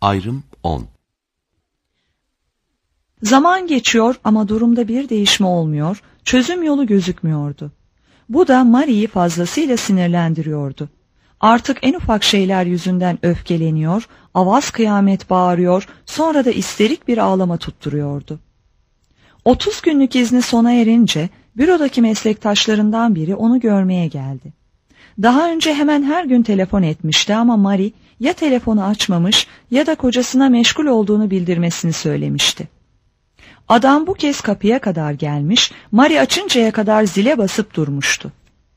Ayrım 10. Zaman geçiyor ama durumda bir değişme olmuyor, çözüm yolu gözükmüyordu. Bu da Marie'yi fazlasıyla sinirlendiriyordu. Artık en ufak şeyler yüzünden öfkeleniyor, avaz kıyamet bağırıyor, sonra da isterik bir ağlama tutturuyordu. 30 günlük izni sona erince bürodaki meslektaşlarından biri onu görmeye geldi. Daha önce hemen her gün telefon etmişti ama Marie ya telefonu açmamış ya da kocasına meşgul olduğunu bildirmesini söylemişti. Adam bu kez kapıya kadar gelmiş, Marie açıncaya kadar zile basıp durmuştu.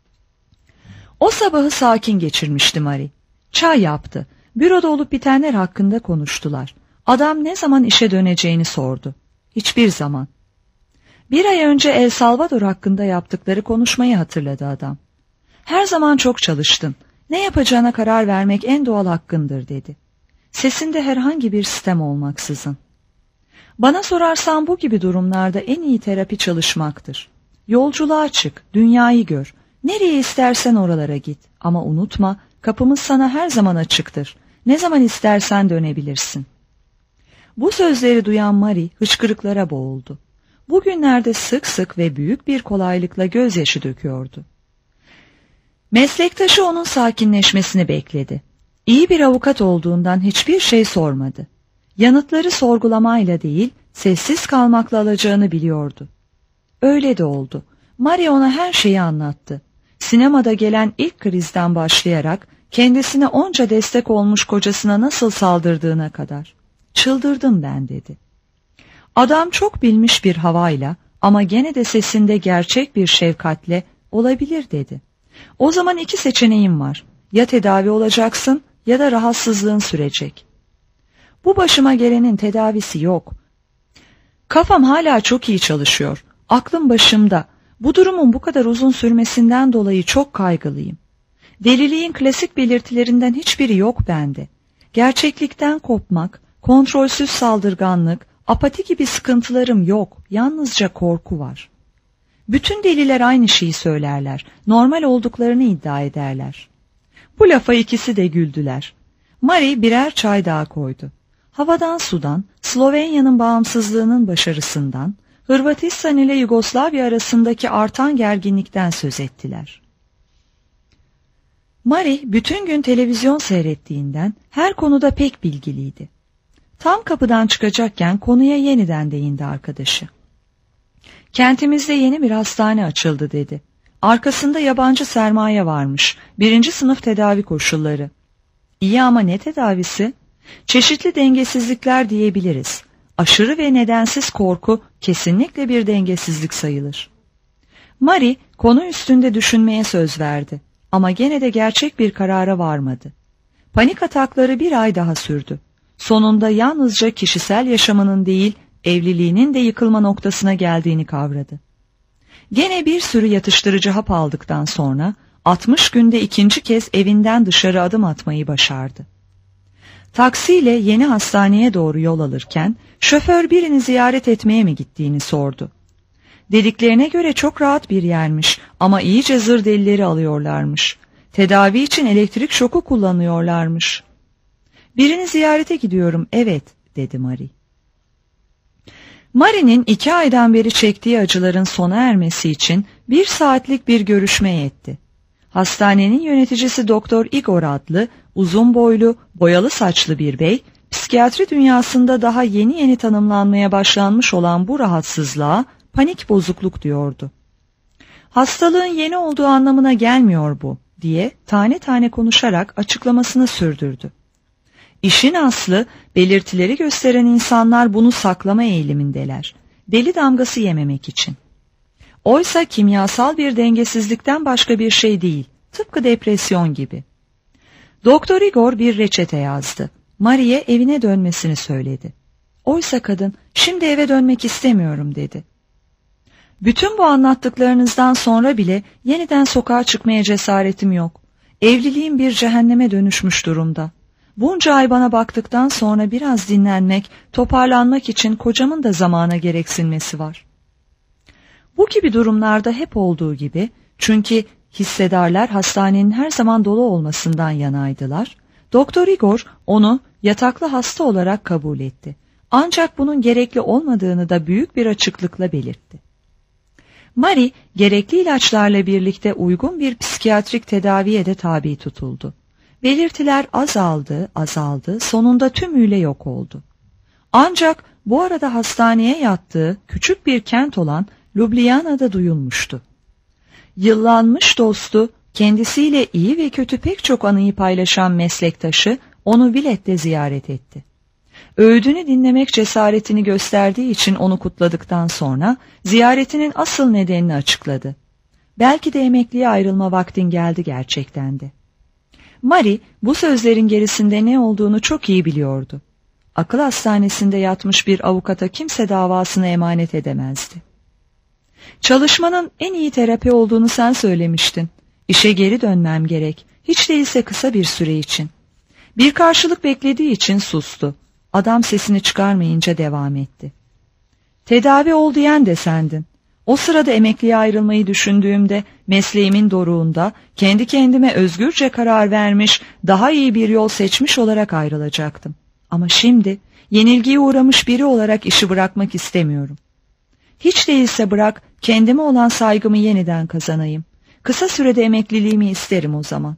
O sabahı sakin geçirmişti Marie. Çay yaptı. Büroda olup bitenler hakkında konuştular. Adam ne zaman işe döneceğini sordu. Hiçbir zaman. Bir ay önce El Salvador hakkında yaptıkları konuşmayı hatırladı adam. Her zaman çok çalıştın. Ne yapacağına karar vermek en doğal hakkındır dedi. Sesinde herhangi bir sitem olmaksızın. Bana sorarsan bu gibi durumlarda en iyi terapi çalışmaktır. Yolculuğa çık, dünyayı gör. Nereye istersen oralara git. Ama unutma, kapımız sana her zaman açıktır. Ne zaman istersen dönebilirsin. Bu sözleri duyan Marie hıçkırıklara boğuldu. Bugünlerde sık sık ve büyük bir kolaylıkla gözyaşı döküyordu. Meslektaşı onun sakinleşmesini bekledi. İyi bir avukat olduğundan hiçbir şey sormadı. Yanıtları sorgulamayla değil, sessiz kalmakla alacağını biliyordu. Öyle de oldu. Marie ona her şeyi anlattı. Sinemada gelen ilk krizden başlayarak kendisine onca destek olmuş kocasına nasıl saldırdığına kadar. Çıldırdım ben dedi. Adam çok bilmiş bir havayla ama gene de sesinde gerçek bir şefkatle olabilir dedi. O zaman iki seçeneğim var. Ya tedavi olacaksın ya da rahatsızlığın sürecek. Bu başıma gelenin tedavisi yok. Kafam hala çok iyi çalışıyor. Aklım başımda. Bu durumun bu kadar uzun sürmesinden dolayı çok kaygılıyım. Deliliğin klasik belirtilerinden hiçbiri yok bende. Gerçeklikten kopmak, kontrolsüz saldırganlık, apati gibi sıkıntılarım yok. Yalnızca korku var. Bütün deliler aynı şeyi söylerler. Normal olduklarını iddia ederler. Bu lafa ikisi de güldüler. Marie birer çay daha koydu. Havadan sudan, Slovenya'nın bağımsızlığının başarısından, Hırvatistan ile Yugoslavya arasındaki artan gerginlikten söz ettiler. Marie bütün gün televizyon seyrettiğinden her konuda pek bilgiliydi. Tam kapıdan çıkacakken konuya yeniden değindi arkadaşı. Kentimizde yeni bir hastane açıldı dedi. Arkasında yabancı sermaye varmış. 1. sınıf tedavi koşulları. İyi ama ne tedavisi? Çeşitli dengesizlikler diyebiliriz. Aşırı ve nedensiz korku kesinlikle bir dengesizlik sayılır. Marie konu üstünde düşünmeye söz verdi. Ama gene de gerçek bir karara varmadı. Panik atakları bir ay daha sürdü. Sonunda yalnızca kişisel yaşamının değil, evliliğinin de yıkılma noktasına geldiğini kavradı. Gene bir sürü yatıştırıcı hap aldıktan sonra 60 günde ikinci kez evinden dışarı adım atmayı başardı. Taksiyle yeni hastaneye doğru yol alırken şoför birini ziyaret etmeye mi gittiğini sordu. Dediklerine göre çok rahat bir yermiş ama iyice zır delileri alıyorlarmış. Tedavi için elektrik şoku kullanıyorlarmış. Birini ziyarete gidiyorum, evet dedi Marie. Marie'nin 2 aydan beri çektiği acıların sona ermesi için 1 saatlik bir görüşme yetti. Hastanenin yöneticisi Doktor Igor adlı uzun boylu, boyalı saçlı bir bey, psikiyatri dünyasında daha yeni tanımlanmaya başlanmış olan bu rahatsızlığa panik bozukluk diyordu. Hastalığın yeni olduğu anlamına gelmiyor bu diye tane tane konuşarak açıklamasını sürdürdü. İşin aslı belirtileri gösteren insanlar bunu saklama eğilimindeler. Deli damgası yememek için. Oysa kimyasal bir dengesizlikten başka bir şey değil. Tıpkı depresyon gibi. Doktor Igor bir reçete yazdı. Marie'ye evine dönmesini söyledi. Oysa kadın şimdi eve dönmek istemiyorum dedi. Bütün bu anlattıklarınızdan sonra bile yeniden sokağa çıkmaya cesaretim yok. Evliliğim bir cehenneme dönüşmüş durumda. Bunca ay bana baktıktan sonra biraz dinlenmek, toparlanmak için kocamın da zamana gereksinmesi var. Bu gibi durumlarda hep olduğu gibi, çünkü hissedarlar hastanenin her zaman dolu olmasından yanaydılar, Doktor Igor onu yataklı hasta olarak kabul etti. Ancak bunun gerekli olmadığını da büyük bir açıklıkla belirtti. Marie, gerekli ilaçlarla birlikte uygun bir psikiyatrik tedaviye de tabi tutuldu. Belirtiler azaldı, sonunda tümüyle yok oldu. Ancak bu arada hastaneye yattığı küçük bir kent olan Ljubljana'da duyulmuştu. Yıllanmış dostu, kendisiyle iyi ve kötü pek çok anıyı paylaşan meslektaşı onu Vilet'te ziyaret etti. Öğüdünü dinlemek cesaretini gösterdiği için onu kutladıktan sonra ziyaretinin asıl nedenini açıkladı. Belki de emekliye ayrılma vaktin geldi gerçekten de. Marie bu sözlerin gerisinde ne olduğunu çok iyi biliyordu. Akıl hastanesinde yatmış bir avukata kimse davasını emanet edemezdi. Çalışmanın en iyi terapi olduğunu sen söylemiştin. İşe geri dönmem gerek, hiç değilse kısa bir süre için. Bir karşılık beklediği için sustu. Adam sesini çıkarmayınca devam etti. Tedavi ol diyen de sendin. O sırada emekliye ayrılmayı düşündüğümde mesleğimin doruğunda kendi kendime özgürce karar vermiş, daha iyi bir yol seçmiş olarak ayrılacaktım. Ama şimdi yenilgiye uğramış biri olarak işi bırakmak istemiyorum. Hiç değilse bırak, kendime olan saygımı yeniden kazanayım. Kısa sürede emekliliğimi isterim o zaman.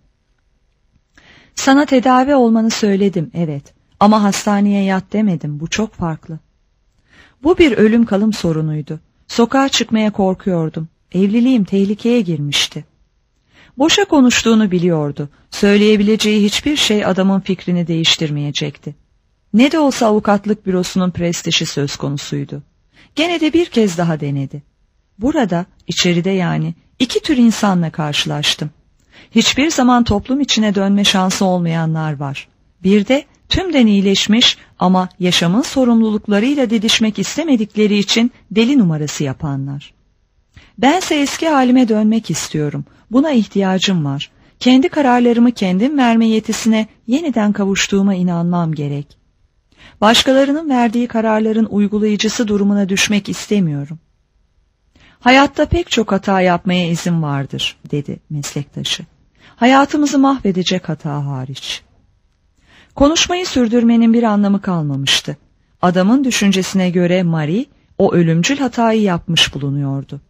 Sana tedavi olmanı söyledim, evet. Ama hastaneye yat demedim, bu çok farklı. Bu bir ölüm kalım sorunuydu. Sokağa çıkmaya korkuyordum. Evliliğim tehlikeye girmişti. Boşa konuştuğunu biliyordu. Söyleyebileceği hiçbir şey adamın fikrini değiştirmeyecekti. Ne de olsa avukatlık bürosunun prestiji söz konusuydu. Gene de bir kez daha denedi. Burada, içeride yani, iki tür insanla karşılaştım. Hiçbir zaman toplum içine dönme şansı olmayanlar var. Bir de tümden iyileşmiş ama yaşamın sorumluluklarıyla didişmek istemedikleri için deli numarası yapanlar. Bense eski halime dönmek istiyorum. Buna ihtiyacım var. Kendi kararlarımı kendim verme yetisine yeniden kavuştuğuma inanmam gerek. Başkalarının verdiği kararların uygulayıcısı durumuna düşmek istemiyorum. Hayatta pek çok hata yapmaya izin vardır, dedi meslektaşı. Hayatımızı mahvedecek hata hariç. Konuşmayı sürdürmenin bir anlamı kalmamıştı. Adamın düşüncesine göre Marie, o ölümcül hatayı yapmış bulunuyordu.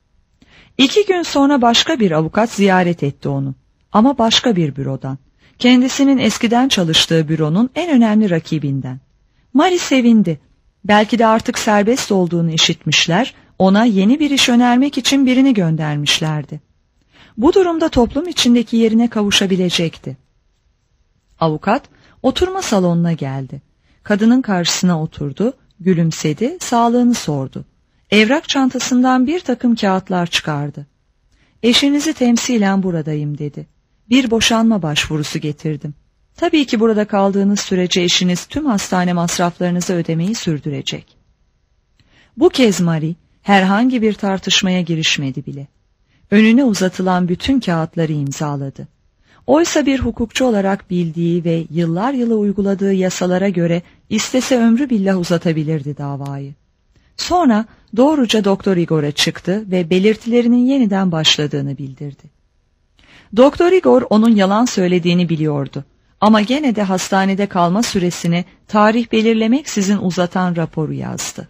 2 gün sonra başka bir avukat ziyaret etti onu. Ama başka bir bürodan. Kendisinin eskiden çalıştığı büronun en önemli rakibinden. Marie sevindi. Belki de artık serbest olduğunu işitmişler, ona yeni bir iş önermek için birini göndermişlerdi. Bu durumda toplum içindeki yerine kavuşabilecekti. Avukat, oturma salonuna geldi. Kadının karşısına oturdu, gülümsedi, sağlığını sordu. Evrak çantasından bir takım kağıtlar çıkardı. Eşinizi temsilen buradayım dedi. Bir boşanma başvurusu getirdim. Tabii ki burada kaldığınız sürece eşiniz tüm hastane masraflarınızı ödemeyi sürdürecek. Bu kez Marie herhangi bir tartışmaya girişmedi bile. Önüne uzatılan bütün kağıtları imzaladı. Oysa bir hukukçu olarak bildiği ve yıllar yılı uyguladığı yasalara göre istese ömrü billah uzatabilirdi davayı. Sonra doğruca Doktor Igor'a çıktı ve belirtilerinin yeniden başladığını bildirdi. Doktor Igor onun yalan söylediğini biliyordu. Ama gene de hastanede kalma süresini tarih belirlemeksizin uzatan raporu yazdı.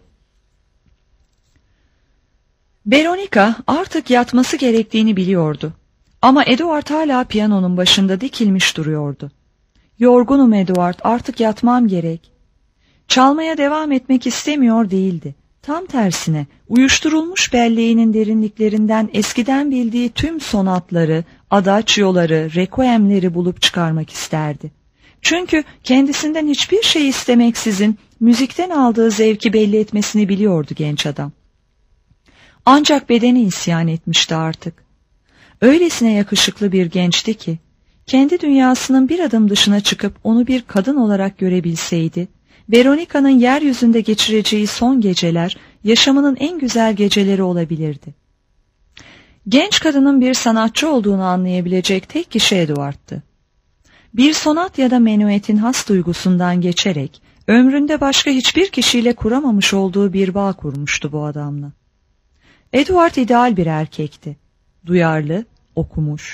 Veronica artık yatması gerektiğini biliyordu. Ama Edward hala piyanonun başında dikilmiş duruyordu. Yorgunum Edward, artık yatmam gerek. Çalmaya devam etmek istemiyor değildi. Tam tersine uyuşturulmuş belleğinin derinliklerinden eskiden bildiği tüm sonatları, adaccioları, requiemleri bulup çıkarmak isterdi. Çünkü kendisinden hiçbir şey istemeksizin müzikten aldığı zevki belli etmesini biliyordu genç adam. Ancak bedeni isyan etmişti artık. Öylesine yakışıklı bir gençti ki, kendi dünyasının bir adım dışına çıkıp onu bir kadın olarak görebilseydi, Veronica'nın yeryüzünde geçireceği son geceler, yaşamının en güzel geceleri olabilirdi. Genç kadının bir sanatçı olduğunu anlayabilecek tek kişi Edward'tı. Bir sonat ya da menuetin has duygusundan geçerek, ömründe başka hiçbir kişiyle kuramamış olduğu bir bağ kurmuştu bu adamla. Edward ideal bir erkekti. Duyarlı, okumuş,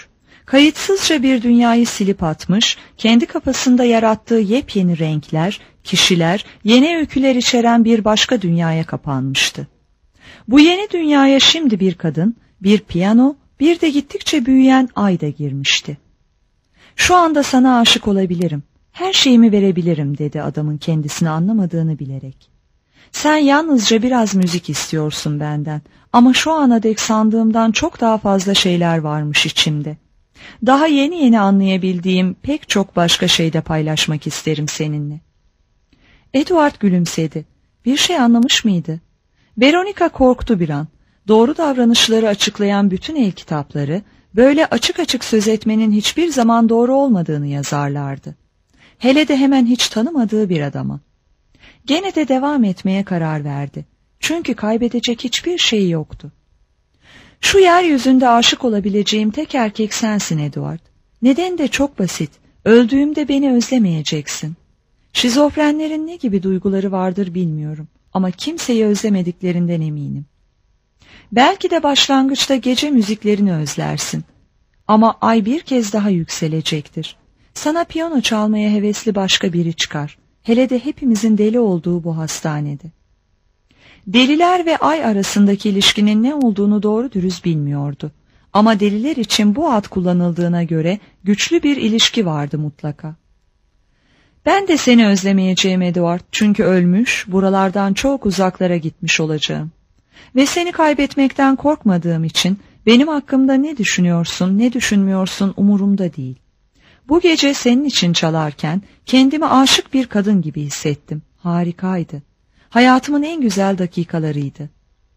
Kayıtsızca bir dünyayı silip atmış, kendi kafasında yarattığı yepyeni renkler, kişiler, yeni öyküler içeren bir başka dünyaya kapanmıştı. Bu yeni dünyaya şimdi bir kadın, bir piyano, bir de gittikçe büyüyen ay da girmişti. "Şu anda sana aşık olabilirim, her şeyimi verebilirim," dedi adamın kendisini anlamadığını bilerek. "Sen yalnızca biraz müzik istiyorsun benden ama şu ana dek sandığımdan çok daha fazla şeyler varmış içimde. Daha yeni yeni anlayabildiğim pek çok başka şey de paylaşmak isterim seninle." Edward gülümsedi. Bir şey anlamış mıydı? Veronica korktu bir an. Doğru davranışları açıklayan bütün el kitapları, böyle açık açık söz etmenin hiçbir zaman doğru olmadığını yazarlardı. Hele de hemen hiç tanımadığı bir adama. Gene de devam etmeye karar verdi. Çünkü kaybedecek hiçbir şey yoktu. "Şu yeryüzünde aşık olabileceğim tek erkek sensin Edward. Neden de çok basit. Öldüğümde beni özlemeyeceksin. Şizofrenlerin ne gibi duyguları vardır bilmiyorum. Ama kimseyi özlemediklerinden eminim. Belki de başlangıçta gece müziklerini özlersin. Ama ay bir kez daha yükselecektir. Sana piyano çalmaya hevesli başka biri çıkar. Hele de hepimizin deli olduğu bu hastanede." Deliler ve ay arasındaki ilişkinin ne olduğunu doğru dürüst bilmiyordu. Ama deliler için bu ad kullanıldığına göre güçlü bir ilişki vardı mutlaka. "Ben de seni özlemeyeceğim Edward, çünkü ölmüş, buralardan çok uzaklara gitmiş olacağım. Ve seni kaybetmekten korkmadığım için benim hakkımda ne düşünüyorsun, ne düşünmüyorsun umurumda değil. Bu gece senin için çalarken kendimi aşık bir kadın gibi hissettim. Harikaydı. Hayatımın en güzel dakikalarıydı."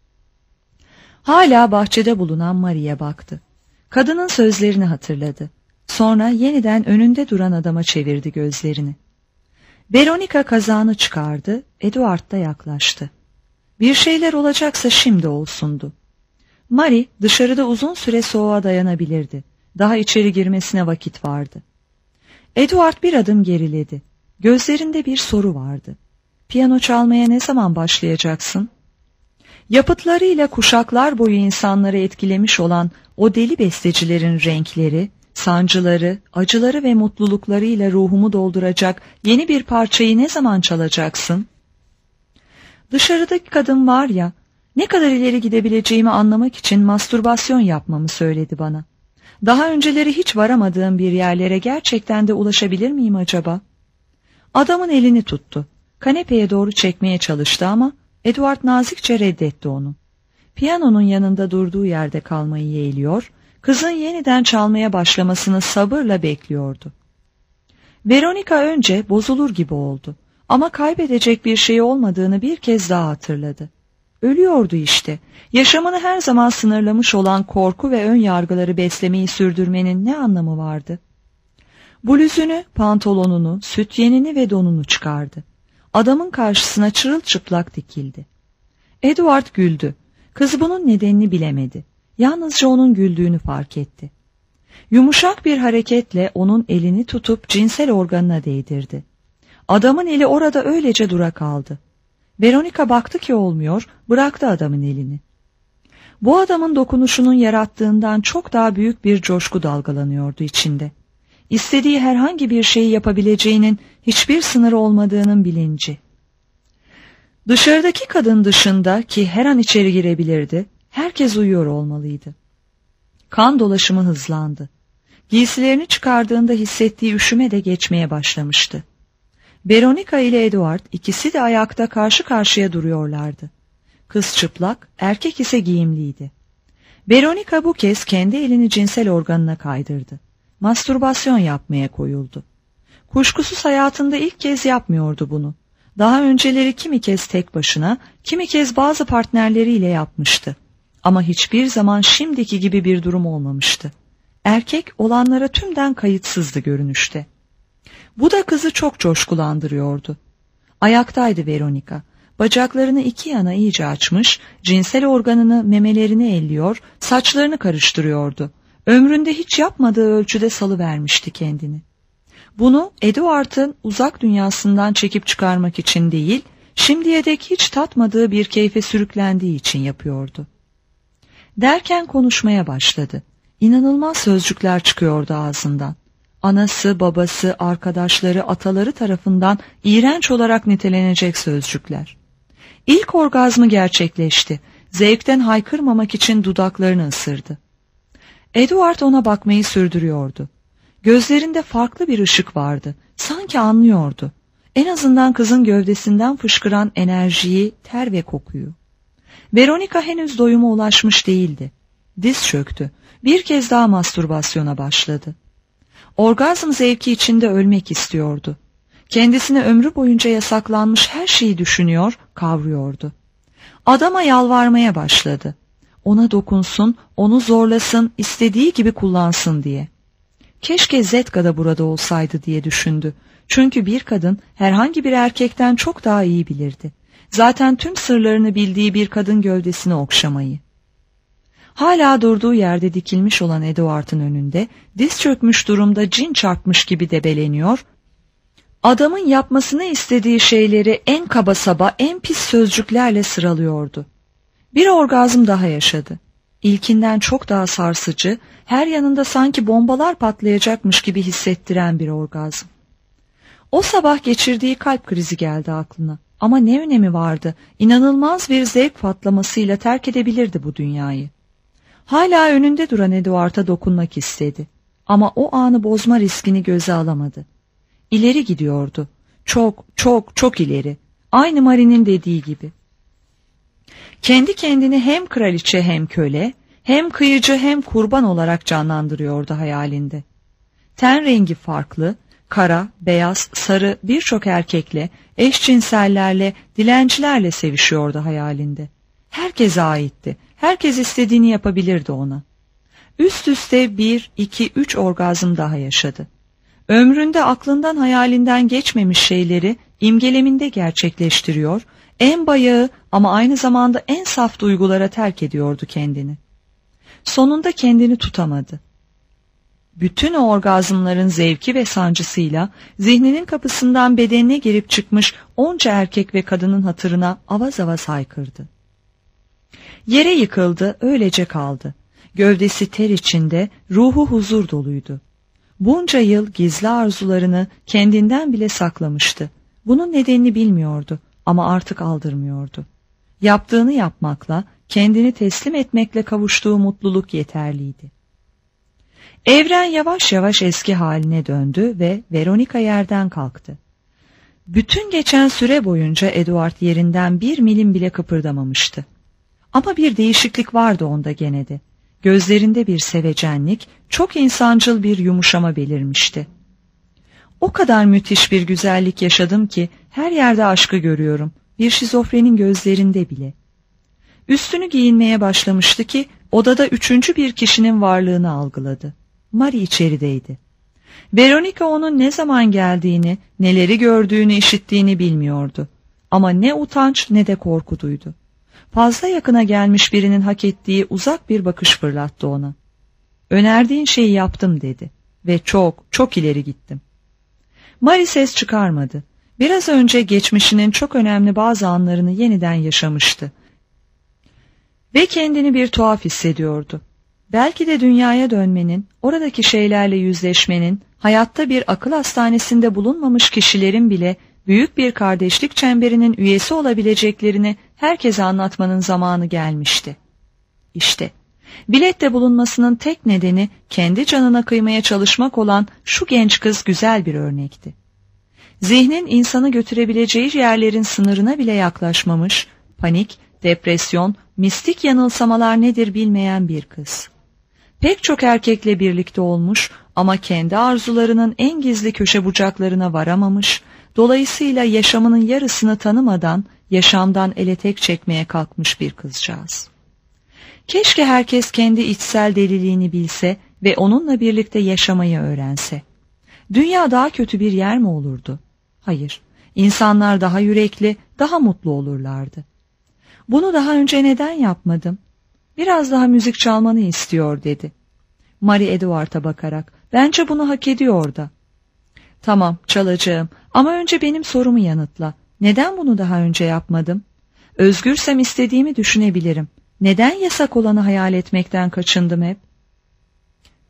Hala bahçede bulunan Marie'ye baktı. Kadının sözlerini hatırladı. Sonra yeniden önünde duran adama çevirdi gözlerini. Veronica kazağını çıkardı, Edward da yaklaştı. Bir şeyler olacaksa şimdi olsundu. Marie dışarıda uzun süre soğuğa dayanabilirdi. Daha içeri girmesine vakit vardı. Edward bir adım geriledi. Gözlerinde bir soru vardı. "Piyano çalmaya ne zaman başlayacaksın?" Yapıtlarıyla kuşaklar boyu insanları etkilemiş olan o deli bestecilerin renkleri, sancıları, acıları ve mutluluklarıyla ruhumu dolduracak yeni bir parçayı ne zaman çalacaksın? Dışarıdaki kadın var ya, ne kadar ileri gidebileceğimi anlamak için mastürbasyon yapmamı söyledi bana. Daha önceleri hiç varamadığım bir yerlere gerçekten de ulaşabilir miyim acaba? Adamın elini tuttu. Kanepeye doğru çekmeye çalıştı ama Edward nazikçe reddetti onu. Piyanonun yanında durduğu yerde kalmayı yeğliyor, kızın yeniden çalmaya başlamasını sabırla bekliyordu. Veronica önce bozulur gibi oldu ama kaybedecek bir şey olmadığını bir kez daha hatırladı. Ölüyordu işte. Yaşamını her zaman sınırlamış olan korku ve ön yargıları beslemeyi sürdürmenin ne anlamı vardı? Bluzunu, pantolonunu, sütyenini ve donunu çıkardı. Adamın karşısına çırılçıplak dikildi. Edward güldü. Kız bunun nedenini bilemedi. Yalnızca onun güldüğünü fark etti. Yumuşak bir hareketle onun elini tutup cinsel organına değdirdi. Adamın eli orada öylece dura kaldı. Veronica baktı ki olmuyor, bıraktı adamın elini. Bu adamın dokunuşunun yarattığından çok daha büyük bir coşku dalgalanıyordu içinde. İstediği herhangi bir şeyi yapabileceğinin hiçbir sınırı olmadığının bilinci. Dışarıdaki kadın dışında ki her an içeri girebilirdi, herkes uyuyor olmalıydı. Kan dolaşımı hızlandı. Giysilerini çıkardığında hissettiği üşüme de geçmeye başlamıştı. Veronica ile Edward ikisi de ayakta karşı karşıya duruyorlardı. Kız çıplak, erkek ise giyimliydi. Veronica bu kez kendi elini cinsel organına kaydırdı. Mastürbasyon yapmaya koyuldu. Kuşkusuz hayatında ilk kez yapmıyordu bunu. Daha önceleri kimi kez tek başına, kimi kez bazı partnerleriyle yapmıştı. Ama hiçbir zaman şimdiki gibi bir durum olmamıştı. Erkek olanlara tümden kayıtsızdı görünüşte. Bu da kızı çok coşkulandırıyordu. Ayaktaydı Veronica. Bacaklarını iki yana iyice açmış, cinsel organını memelerine elliyor, saçlarını karıştırıyordu. Ömründe hiç yapmadığı ölçüde salıvermişti kendini. Bunu Edward'ın uzak dünyasından çekip çıkarmak için değil, şimdiye dek hiç tatmadığı bir keyfe sürüklendiği için yapıyordu. Derken konuşmaya başladı. İnanılmaz sözcükler çıkıyordu ağzından. Anası, babası, arkadaşları, ataları tarafından iğrenç olarak nitelenecek sözcükler. İlk orgazmı gerçekleşti. Zevkten haykırmamak için dudaklarını ısırdı. Edward ona bakmayı sürdürüyordu. Gözlerinde farklı bir ışık vardı. Sanki anlıyordu. En azından kızın gövdesinden fışkıran enerjiyi, ter ve kokuyu. Veronica henüz doyuma ulaşmış değildi. Diz çöktü. Bir kez daha mastürbasyona başladı. Orgazm zevki içinde ölmek istiyordu. Kendisine ömrü boyunca yasaklanmış her şeyi düşünüyor, kavruyordu. Adama yalvarmaya başladı. Ona dokunsun, onu zorlasın, istediği gibi kullansın diye. Keşke Zetka da burada olsaydı diye düşündü. Çünkü bir kadın herhangi bir erkekten çok daha iyi bilirdi. Zaten tüm sırlarını bildiği bir kadın gövdesini okşamayı. Hala durduğu yerde dikilmiş olan Edward'ın önünde diz çökmüş durumda cin çarpmış gibi debeleniyor, adamın yapmasını istediği şeyleri en kaba saba, en pis sözcüklerle sıralıyordu. Bir orgazm daha yaşadı. İlkinden çok daha sarsıcı, her yanında sanki bombalar patlayacakmış gibi hissettiren bir orgazm. O sabah geçirdiği kalp krizi geldi aklına. Ama ne önemi vardı? İnanılmaz bir zevk patlamasıyla terk edebilirdi bu dünyayı. Hala önünde duran Edward'a dokunmak istedi. Ama o anı bozma riskini göze alamadı. İleri gidiyordu. Çok, çok, çok ileri. Aynı Marie'nin dediği gibi. Kendi kendini hem kraliçe hem köle, hem kıyıcı hem kurban olarak canlandırıyordu hayalinde. Ten rengi farklı, kara, beyaz, sarı birçok erkekle, eşcinsellerle, dilencilerle sevişiyordu hayalinde. Herkese aitti. Herkes istediğini yapabilirdi ona. Üst üste 1, 2, 3 orgazm daha yaşadı. Ömründe aklından hayalinden geçmemiş şeyleri imgeleminde gerçekleştiriyor, en bayağı ama aynı zamanda en saf duygulara terk ediyordu kendini. Sonunda kendini tutamadı. Bütün o orgazmların zevki ve sancısıyla zihninin kapısından bedenine girip çıkmış onca erkek ve kadının hatırına avaz avaz haykırdı. Yere yıkıldı, öylece kaldı. Gövdesi ter içinde, ruhu huzur doluydu. Bunca yıl gizli arzularını kendinden bile saklamıştı. Bunun nedenini bilmiyordu ama artık aldırmıyordu. Yaptığını yapmakla, kendini teslim etmekle kavuştuğu mutluluk yeterliydi. Evren yavaş yavaş eski haline döndü ve Veronica yerden kalktı. Bütün geçen süre boyunca Edward yerinden 1 milim bile kıpırdamamıştı. Ama bir değişiklik vardı onda gene de. Gözlerinde bir sevecenlik, çok insancıl bir yumuşama belirmişti. O kadar müthiş bir güzellik yaşadım ki her yerde aşkı görüyorum. Bir şizofrenin gözlerinde bile. Üstünü giyinmeye başlamıştı ki odada 3. bir kişinin varlığını algıladı. Marie içerideydi. Veronica onun ne zaman geldiğini, neleri gördüğünü, işittiğini bilmiyordu. Ama ne utanç ne de korku duydu. Fazla yakına gelmiş birinin hak ettiği uzak bir bakış fırlattı ona. "Önerdiğin şeyi yaptım" dedi ve çok, çok ileri gittim. Marie ses çıkarmadı. Biraz önce geçmişinin çok önemli bazı anlarını yeniden yaşamıştı. Ve kendini bir tuhaf hissediyordu. Belki de dünyaya dönmenin, oradaki şeylerle yüzleşmenin, hayatta bir akıl hastanesinde bulunmamış kişilerin bile büyük bir kardeşlik çemberinin üyesi olabileceklerini herkese anlatmanın zamanı gelmişti. İşte, bilette bulunmasının tek nedeni kendi canına kıymaya çalışmak olan şu genç kız güzel bir örnekti. Zihnin insanı götürebileceği yerlerin sınırına bile yaklaşmamış, panik, depresyon, mistik yanılsamalar nedir bilmeyen bir kız. Pek çok erkekle birlikte olmuş ama kendi arzularının en gizli köşe bucaklarına varamamış, dolayısıyla yaşamının yarısını tanımadan yaşamdan ele tek çekmeye kalkmış bir kızcağız. Keşke herkes kendi içsel deliliğini bilse ve onunla birlikte yaşamayı öğrense. Dünya daha kötü bir yer mi olurdu? Hayır, insanlar daha yürekli, daha mutlu olurlardı. Bunu daha önce neden yapmadım? Biraz daha müzik çalmanı istiyor dedi. Marie Edward'a bakarak, bence bunu hak ediyor da. Tamam, çalacağım ama önce benim sorumu yanıtla. Neden bunu daha önce yapmadım? Özgürsem istediğimi düşünebilirim. Neden yasak olanı hayal etmekten kaçındım hep?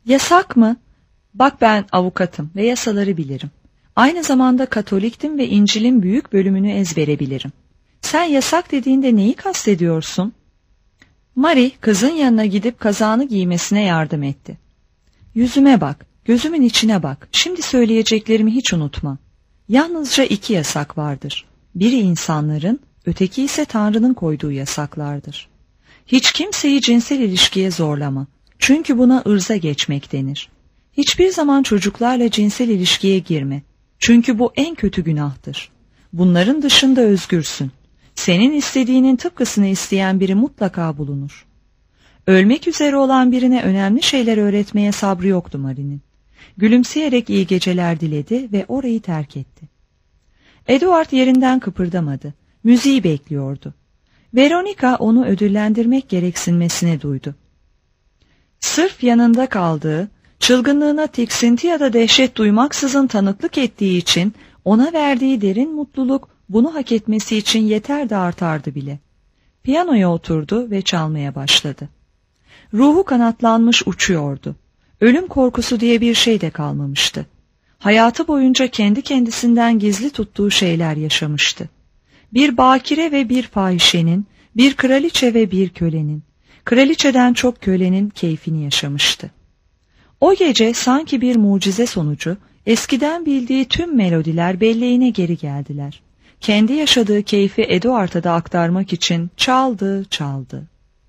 Yasak mı? Bak ben avukatım ve yasaları bilirim. Aynı zamanda Katoliktim ve İncil'in büyük bölümünü ezbere bilirim. Sen yasak dediğinde neyi kastediyorsun? Mary kızın yanına gidip kazağını giymesine yardım etti. Yüzüme bak, gözümün içine bak. Şimdi söyleyeceklerimi hiç unutma. Yalnızca 2 yasak vardır. Biri insanların, öteki ise Tanrı'nın koyduğu yasaklardır. Hiç kimseyi cinsel ilişkiye zorlama. Çünkü buna ırza geçmek denir. Hiçbir zaman çocuklarla cinsel ilişkiye girme. Çünkü bu en kötü günahtır. Bunların dışında özgürsün. Senin istediğinin tıpkısını isteyen biri mutlaka bulunur. Ölmek üzere olan birine önemli şeyler öğretmeye sabrı yoktu Mary'nin. Gülümseyerek iyi geceler diledi ve orayı terk etti. Edward yerinden kıpırdamadı. Müziği bekliyordu. Veronica onu ödüllendirmek gereksinmesini duydu. Sırf yanında kaldığı, çılgınlığına tiksinti ya da dehşet duymaksızın tanıklık ettiği için ona verdiği derin mutluluk bunu hak etmesi için yeter de artardı bile. Piyanoya oturdu ve çalmaya başladı. Ruhu kanatlanmış uçuyordu. Ölüm korkusu diye bir şey de kalmamıştı. Hayatı boyunca kendi kendisinden gizli tuttuğu şeyler yaşamıştı. Bir bakire ve bir fahişenin, bir kraliçe ve bir kölenin, kraliçeden çok kölenin keyfini yaşamıştı. O gece sanki bir mucize sonucu eskiden bildiği tüm melodiler belleğine geri geldiler. Kendi yaşadığı keyfi Edward'a da aktarmak için çaldı.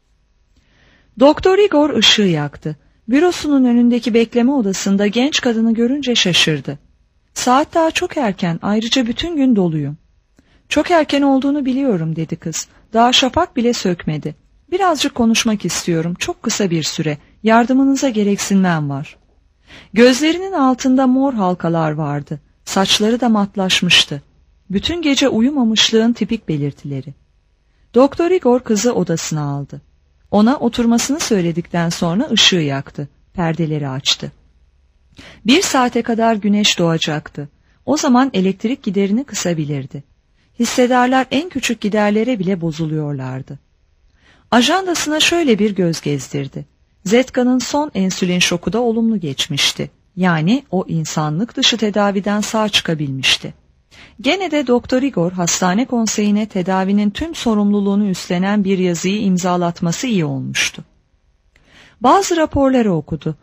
Doktor Igor ışığı yaktı. Bürosunun önündeki bekleme odasında genç kadını görünce şaşırdı. Saat daha çok erken, ayrıca bütün gün doluyum. Çok erken olduğunu biliyorum dedi kız. Daha şafak bile sökmedi. Birazcık konuşmak istiyorum, çok kısa bir süre. Yardımınıza gereksinmem var. Gözlerinin altında mor halkalar vardı. Saçları da matlaşmıştı. Bütün gece uyumamışlığın tipik belirtileri. Doktor Igor kızı odasına aldı. Ona oturmasını söyledikten sonra ışığı yaktı. Perdeleri açtı. 1 saate kadar güneş doğacaktı. O zaman elektrik giderini kısabilirdi. Hissedarlar en küçük giderlere bile bozuluyorlardı. Ajandasına şöyle bir göz gezdirdi. Zetka'nın son insülin şoku da olumlu geçmişti. Yani o insanlık dışı tedaviden sağ çıkabilmişti. Gene de Doktor Igor hastane konseyine tedavinin tüm sorumluluğunu üstlenen bir yazıyı imzalatması iyi olmuştu. Bazı raporları okudu.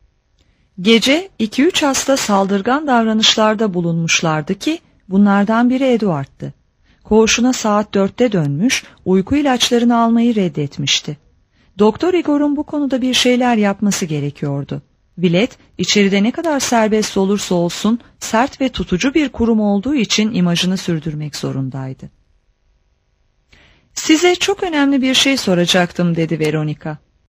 Gece 2-3 hasta saldırgan davranışlarda bulunmuşlardı ki bunlardan biri Edward'tı. Koğuşuna saat 4'te dönmüş, uyku ilaçlarını almayı reddetmişti. Doktor Igor'un bu konuda bir şeyler yapması gerekiyordu. Villet, içeride ne kadar serbest olursa olsun sert ve tutucu bir kurum olduğu için imajını sürdürmek zorundaydı. Size çok önemli bir şey soracaktım dedi Veronica.